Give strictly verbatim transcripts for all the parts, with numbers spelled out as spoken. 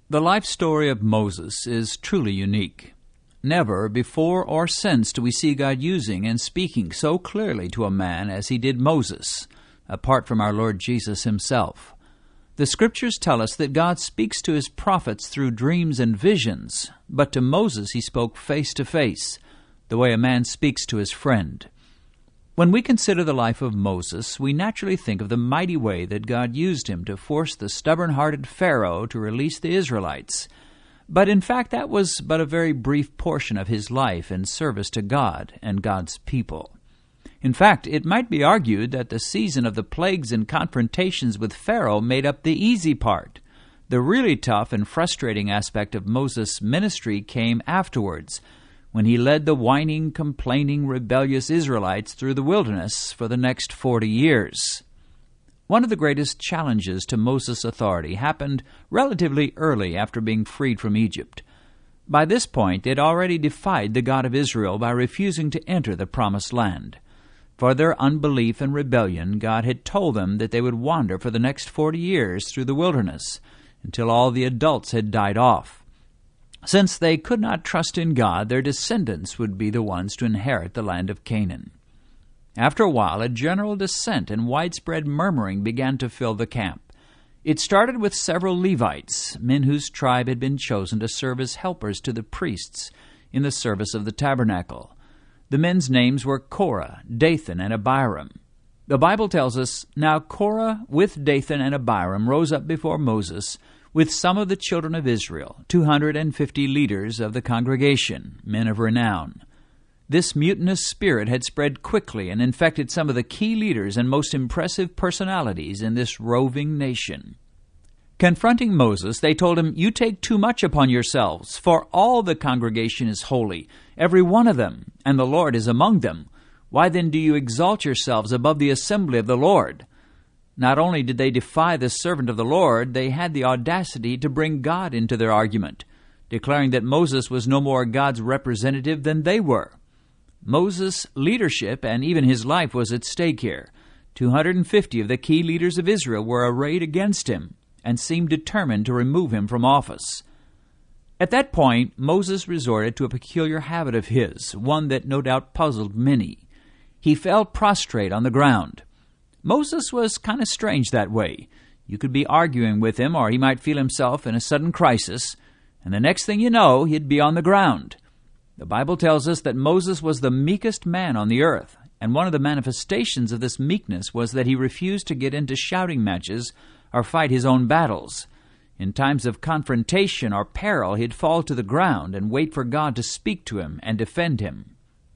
The life story of Moses is truly unique. Never before or since do we see God using and speaking so clearly to a man as he did Moses, apart from our Lord Jesus himself. The Scriptures tell us that God speaks to his prophets through dreams and visions, but to Moses he spoke face to face, the way a man speaks to his friend. When we consider the life of Moses, we naturally think of the mighty way that God used him to force the stubborn-hearted Pharaoh to release the Israelites. But in fact, that was but a very brief portion of his life in service to God and God's people. In fact, it might be argued that the season of the plagues and confrontations with Pharaoh made up the easy part. The really tough and frustrating aspect of Moses' ministry came afterwards, when he led the whining, complaining, rebellious Israelites through the wilderness for the next forty years. One of the greatest challenges to Moses' authority happened relatively early after being freed from Egypt. By this point, they had already defied the God of Israel by refusing to enter the Promised Land. For their unbelief and rebellion, God had told them that they would wander for the next forty years through the wilderness, until all the adults had died off. Since they could not trust in God, their descendants would be the ones to inherit the land of Canaan. After a while, a general dissent and widespread murmuring began to fill the camp. It started with several Levites, men whose tribe had been chosen to serve as helpers to the priests in the service of the tabernacle. The men's names were Korah, Dathan, and Abiram. The Bible tells us, "Now Korah with Dathan and Abiram rose up before Moses with some of the children of Israel, two hundred and fifty leaders of the congregation, men of renown." This mutinous spirit had spread quickly and infected some of the key leaders and most impressive personalities in this roving nation. Confronting Moses, they told him, "You take too much upon yourselves, for all the congregation is holy, every one of them, and the Lord is among them. Why then do you exalt yourselves above the assembly of the Lord?" Not only did they defy the servant of the Lord, they had the audacity to bring God into their argument, declaring that Moses was no more God's representative than they were. Moses' leadership and even his life was at stake here. two hundred fifty of the key leaders of Israel were arrayed against him and seemed determined to remove him from office. At that point, Moses resorted to a peculiar habit of his, one that no doubt puzzled many. He fell prostrate on the ground. Moses was kind of strange that way. You could be arguing with him, or he might feel himself in a sudden crisis, and the next thing you know, he'd be on the ground. The Bible tells us that Moses was the meekest man on the earth, and one of the manifestations of this meekness was that he refused to get into shouting matches or fight his own battles. In times of confrontation or peril, he'd fall to the ground and wait for God to speak to him and defend him.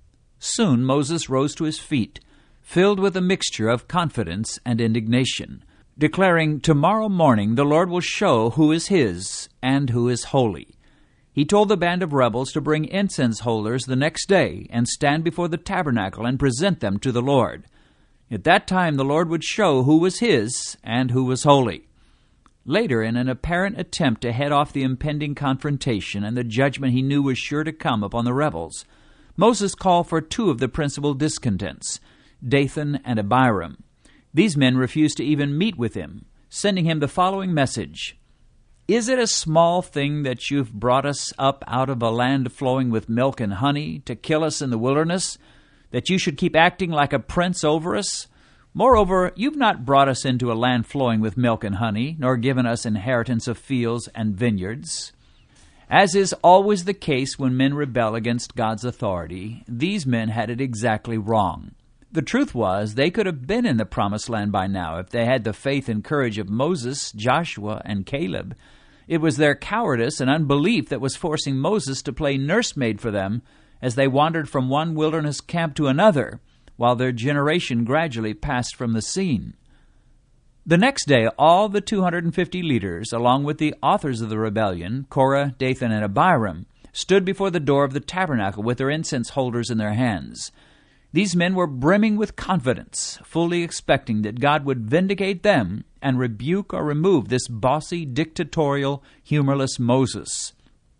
Soon Moses rose to his feet, filled with a mixture of confidence and indignation, declaring, "Tomorrow morning the Lord will show who is his and who is holy." He told the band of rebels to bring incense holders the next day and stand before the tabernacle and present them to the Lord. At that time the Lord would show who was his and who was holy. Later, in an apparent attempt to head off the impending confrontation and the judgment he knew was sure to come upon the rebels, Moses called for two of the principal discontents, Dathan and Abiram. These men refused to even meet with him, sending him the following message: "Is it a small thing that you've brought us up out of a land flowing with milk and honey to kill us in the wilderness, that you should keep acting like a prince over us? Moreover, you've not brought us into a land flowing with milk and honey, nor given us inheritance of fields and vineyards." As is always the case when men rebel against God's authority, these men had it exactly wrong. The truth was, they could have been in the Promised Land by now if they had the faith and courage of Moses, Joshua, and Caleb. It was their cowardice and unbelief that was forcing Moses to play nursemaid for them as they wandered from one wilderness camp to another, while their generation gradually passed from the scene. The next day, all the two hundred fifty leaders, along with the authors of the rebellion, Korah, Dathan, and Abiram, stood before the door of the tabernacle with their incense holders in their hands. These men were brimming with confidence, fully expecting that God would vindicate them and rebuke or remove this bossy, dictatorial, humorless Moses.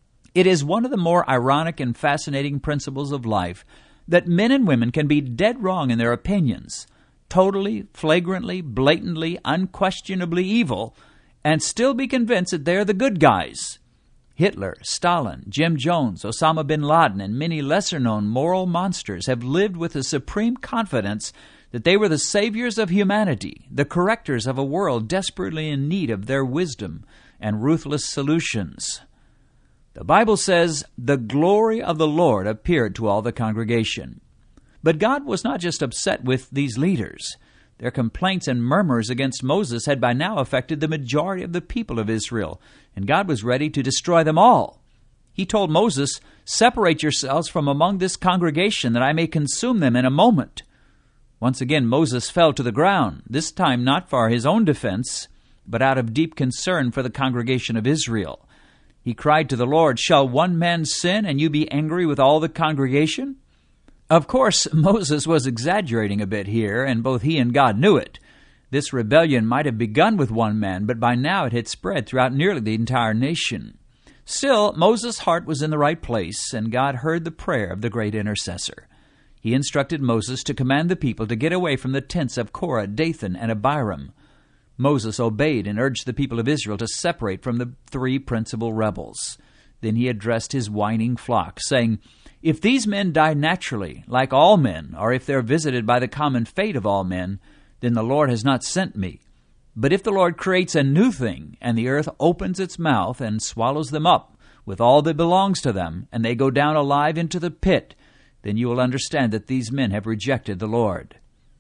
It is one of the more ironic and fascinating principles of life that men and women can be dead wrong in their opinions, totally, flagrantly, blatantly, unquestionably evil, and still be convinced that they're the good guys. Hitler, Stalin, Jim Jones, Osama bin Laden, and many lesser-known moral monsters have lived with a supreme confidence that they were the saviors of humanity, the correctors of a world desperately in need of their wisdom and ruthless solutions. The Bible says, "The glory of the Lord appeared to all the congregation." But God was not just upset with these leaders. Their complaints and murmurs against Moses had by now affected the majority of the people of Israel, and God was ready to destroy them all. He told Moses, "Separate yourselves from among this congregation, that I may consume them in a moment." Once again Moses fell to the ground, this time not for his own defense, but out of deep concern for the congregation of Israel. He cried to the Lord, "Shall one man sin, and you be angry with all the congregation?" Of course, Moses was exaggerating a bit here, and both he and God knew it. This rebellion might have begun with one man, but by now it had spread throughout nearly the entire nation. Still, Moses' heart was in the right place, and God heard the prayer of the great intercessor. He instructed Moses to command the people to get away from the tents of Korah, Dathan, and Abiram. Moses obeyed and urged the people of Israel to separate from the three principal rebels. Then he addressed his whining flock, saying, "If these men die naturally, like all men, or if they're visited by the common fate of all men, then the Lord has not sent me. But if the Lord creates a new thing, and the earth opens its mouth and swallows them up with all that belongs to them, and they go down alive into the pit, then you will understand that these men have rejected the Lord."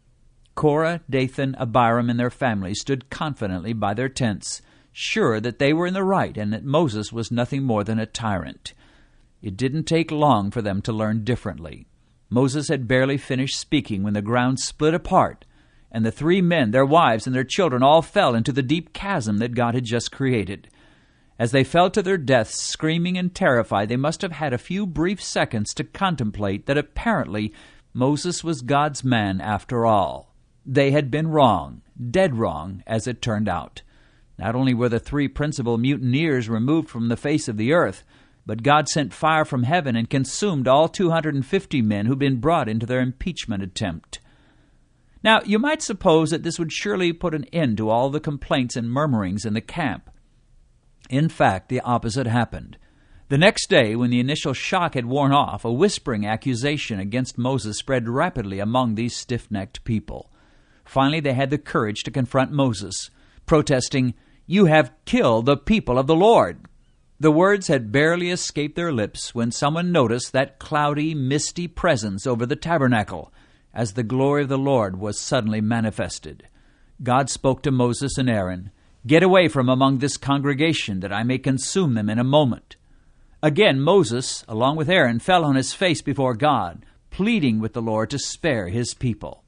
Korah, Dathan, Abiram, and their families stood confidently by their tents, sure that they were in the right and that Moses was nothing more than a tyrant. It didn't take long for them to learn differently. Moses had barely finished speaking when the ground split apart, and the three men, their wives, and their children all fell into the deep chasm that God had just created. As they fell to their deaths, screaming and terrified, they must have had a few brief seconds to contemplate that apparently Moses was God's man after all. They had been wrong, dead wrong, as it turned out. Not only were the three principal mutineers removed from the face of the earth, but God sent fire from heaven and consumed all two hundred fifty men who'd been brought into their impeachment attempt. Now, you might suppose that this would surely put an end to all the complaints and murmurings in the camp. In fact, the opposite happened. The next day, when the initial shock had worn off, a whispering accusation against Moses spread rapidly among these stiff-necked people. Finally, they had the courage to confront Moses, protesting, "You have killed the people of the Lord." The words had barely escaped their lips when someone noticed that cloudy, misty presence over the tabernacle as the glory of the Lord was suddenly manifested. God spoke to Moses and Aaron, "Get away from among this congregation, that I may consume them in a moment." Again, Moses, along with Aaron, fell on his face before God, pleading with the Lord to spare his people.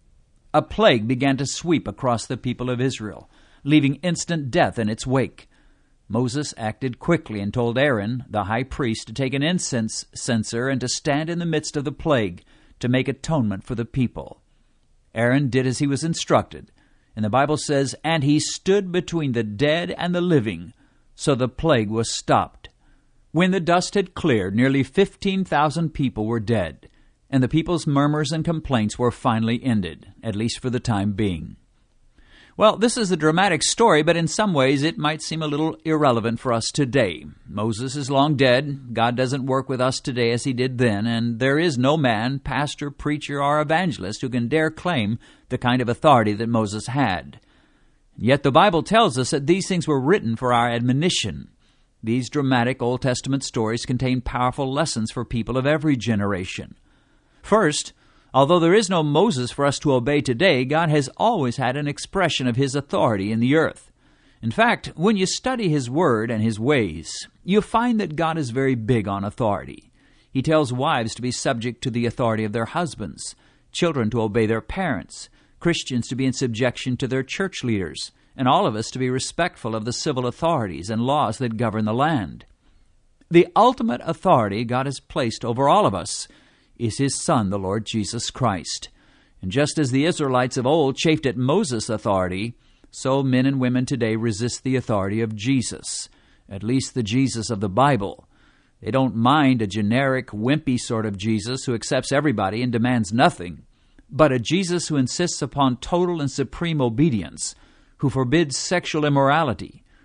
A plague began to sweep across the people of Israel, leaving instant death in its wake. Moses acted quickly and told Aaron, the high priest, to take an incense censer and to stand in the midst of the plague to make atonement for the people. Aaron did as he was instructed, and the Bible says, "And he stood between the dead and the living, so the plague was stopped." When the dust had cleared, nearly fifteen thousand people were dead, and the people's murmurs and complaints were finally ended, at least for the time being. Well, this is a dramatic story, but in some ways it might seem a little irrelevant for us today. Moses is long dead. God doesn't work with us today as he did then, and there is no man, pastor, preacher, or evangelist who can dare claim the kind of authority that Moses had. Yet the Bible tells us that these things were written for our admonition. These dramatic Old Testament stories contain powerful lessons for people of every generation. First, although there is no Moses for us to obey today, God has always had an expression of his authority in the earth. In fact, when you study his word and his ways, you find that God is very big on authority. He tells wives to be subject to the authority of their husbands, children to obey their parents, Christians to be in subjection to their church leaders, and all of us to be respectful of the civil authorities and laws that govern the land. The ultimate authority God has placed over all of us is his Son, the Lord Jesus Christ. And just as the Israelites of old chafed at Moses' authority, so men and women today resist the authority of Jesus, at least the Jesus of the Bible. They don't mind a generic, wimpy sort of Jesus who accepts everybody and demands nothing, but a Jesus who insists upon total and supreme obedience, who forbids sexual immorality,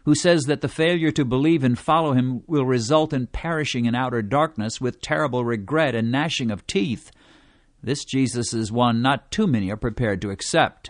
who says that the failure to believe and follow him will result in perishing in outer darkness with terrible regret and gnashing of teeth. This Jesus is one not too many are prepared to accept.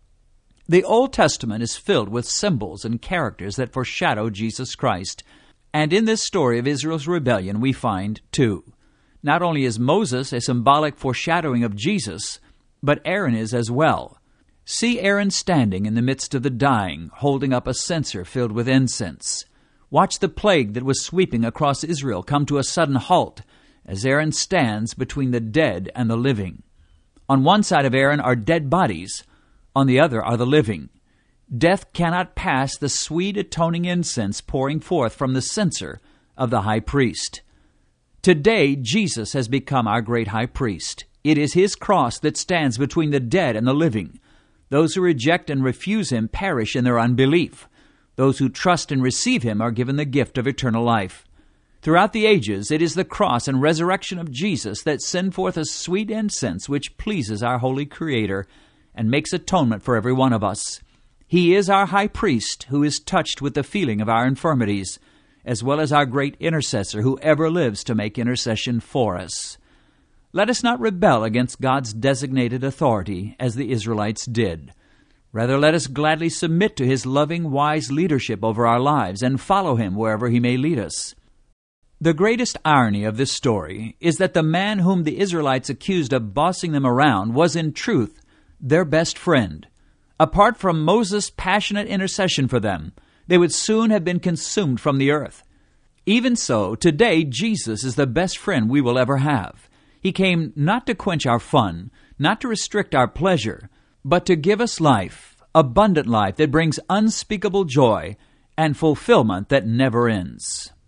The Old Testament is filled with symbols and characters that foreshadow Jesus Christ. And in this story of Israel's rebellion, we find two. Not only is Moses a symbolic foreshadowing of Jesus, but Aaron is as well. See Aaron standing in the midst of the dying, holding up a censer filled with incense. Watch the plague that was sweeping across Israel come to a sudden halt as Aaron stands between the dead and the living. On one side of Aaron are dead bodies, on the other are the living. Death cannot pass the sweet atoning incense pouring forth from the censer of the high priest. Today, Jesus has become our great high priest. It is his cross that stands between the dead and the living. Those who reject and refuse him perish in their unbelief. Those who trust and receive him are given the gift of eternal life. Throughout the ages, it is the cross and resurrection of Jesus that send forth a sweet incense which pleases our holy Creator and makes atonement for every one of us. He is our high priest who is touched with the feeling of our infirmities, as well as our great intercessor who ever lives to make intercession for us. Let us not rebel against God's designated authority, as the Israelites did. Rather, let us gladly submit to his loving, wise leadership over our lives and follow him wherever he may lead us. The greatest irony of this story is that the man whom the Israelites accused of bossing them around was in truth their best friend. Apart from Moses' passionate intercession for them, they would soon have been consumed from the earth. Even so, today Jesus is the best friend we will ever have. He came not to quench our fun, not to restrict our pleasure, but to give us life, abundant life that brings unspeakable joy and fulfillment that never ends.